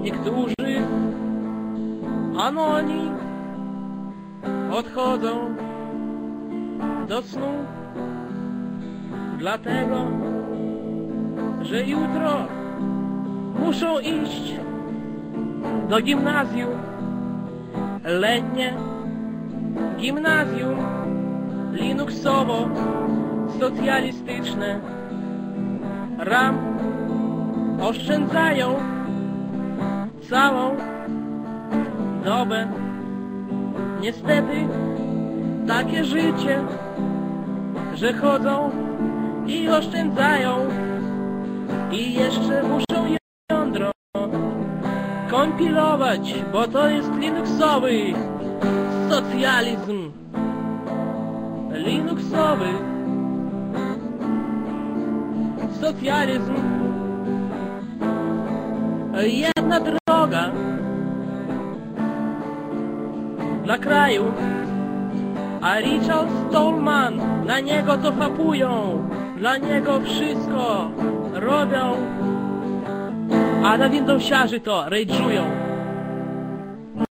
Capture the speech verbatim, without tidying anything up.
niektórzy anoni odchodzą do snu, dlatego, że jutro muszą iść do gimnazjum, letnie gimnazjum linuxowo-socjalistyczne. Ram oszczędzają całą dobę. Niestety takie życie, że chodzą i oszczędzają i jeszcze muszą jądro kompilować, bo to jest linuxowy socjalizm. Linuxowy socjalizm. Jedna droga dla kraju, a Richard Stallman na niego to fapują, dla niego wszystko robią, a na Windowsiarzy to rage'ują.